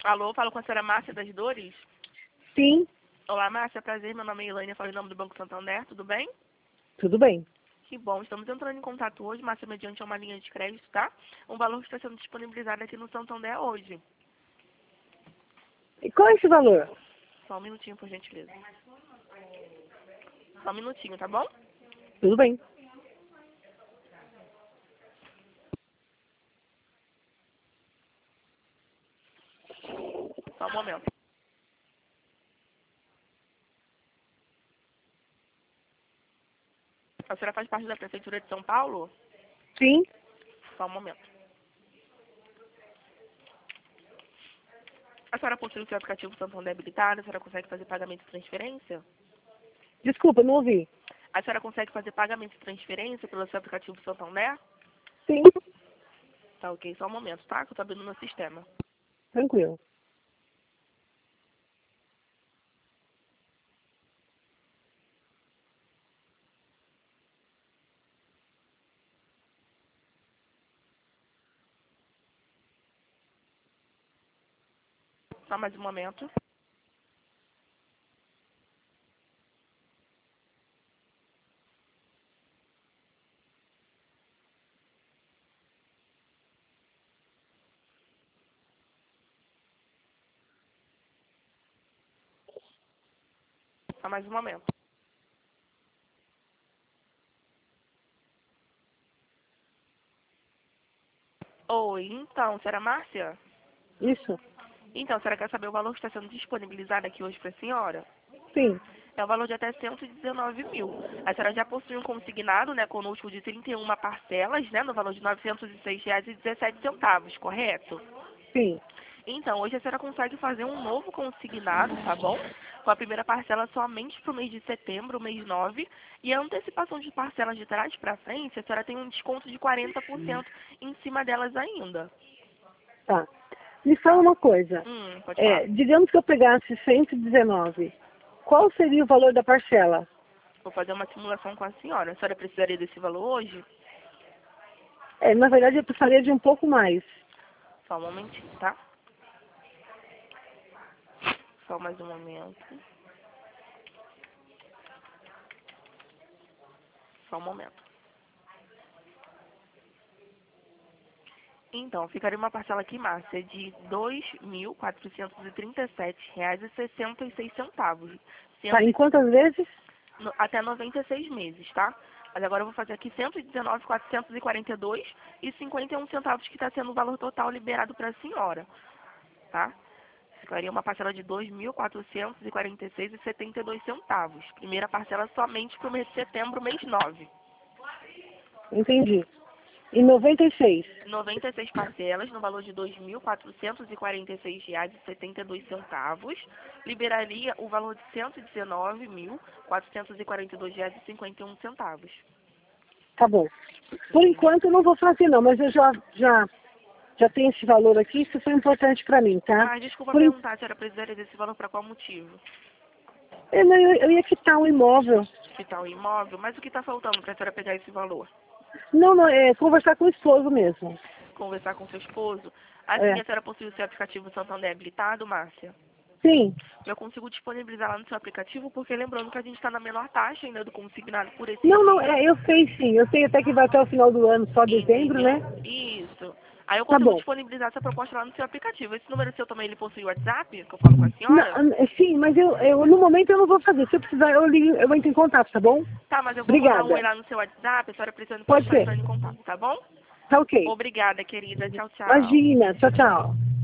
Alô, falo com a senhora Márcia das Dores? Sim, Olá, Márcia, prazer. Meu nome é Elaine, eu falo em nome do Banco Santander, tudo bem? tudo bem. Que bom, estamos entrando em contato hoje, Márcia, mediante uma linha de crédito, tá? Um valor que está sendo disponibilizado aqui no Santander hoje. E qual é esse valor? Só um minutinho, por gentileza. Só um minutinho, tá bom? Tudo bem. Só um momento. A senhora faz parte da Prefeitura de São Paulo? Sim, Só um momento. A senhora possui o seu aplicativo Santander habilitado? A senhora consegue fazer pagamento e transferência? desculpa, não ouvi. A senhora consegue fazer pagamento e transferência pelo seu aplicativo Santander? Sim, Tá ok, só um momento, tá? Que eu tô abrindo no sistema. tranquilo. Só mais um momento. Só mais um momento. Oi, então, senhora Márcia? Isso? Então, a senhora quer saber o valor que está sendo disponibilizado aqui hoje para a senhora? Sim. É o valor de até 119 mil. A senhora já possui um consignado, né, conosco de 31 parcelas, né, no valor de R$ 906,17, correto? Sim. Então, hoje a senhora consegue fazer um novo consignado, tá bom? Com a primeira parcela somente para o mês de setembro, mês 9, e a antecipação de parcelas de trás para frente, a senhora tem um desconto de 40% em cima delas ainda. Tá. Me fala uma coisa. Pode falar. Digamos que eu pegasse 119. Qual seria o valor da parcela? Vou fazer uma simulação com a senhora. A senhora precisaria desse valor hoje? Na verdade, eu precisaria de um pouco mais. Só um momentinho, tá? Só mais um momento. Só um momento. Então, ficaria uma parcela aqui, Márcia, de R$ 2.437,66, Tá, em quantas vezes? até 96 meses, tá? Mas agora eu vou fazer aqui 119.442,51 centavos, que está sendo o valor total liberado para a senhora, tá? Ficaria uma parcela de R$ 2.446,72. Primeira parcela somente para o mês de setembro, mês 9. Entendi. E 96. 96 parcelas no valor de R$ 2.446,72. Liberaria o valor de R$ 119.442,51. Tá bom. Por enquanto eu não vou fazer não, mas eu já tenho esse valor aqui, isso foi importante para mim, tá? Ah, desculpa Por, en- perguntar, a senhora precisaria desse valor para qual motivo? eu ia quitar um imóvel. Quitar o imóvel, mas o que está faltando para a senhora pegar esse valor? Não, é conversar com o esposo mesmo. Conversar com seu esposo? Assim, É. a senhora possui o seu aplicativo Santander habilitado, Márcia? Sim. Eu consigo disponibilizar lá no seu aplicativo, porque lembrando que a gente está na menor taxa ainda do consignado por esses Não, dias. eu sei sim. Eu sei até que vai até o final do ano, só dezembro, Entendeu? né? Isso. Aí eu Tá consigo bom. disponibilizar essa proposta lá no seu aplicativo. Esse número seu também ele possui o WhatsApp, que eu falo com a senhora? Sim, mas no momento eu não vou fazer. Se eu precisar, eu entro em contato, tá bom? Tá, mas eu vou mandar um oi Obrigada. lá no seu WhatsApp, a senhora precisando pode Pode estar ser. entrando em contato, tá bom? Tá ok. Obrigada, querida. Tchau, tchau. Imagina. Tchau, tchau.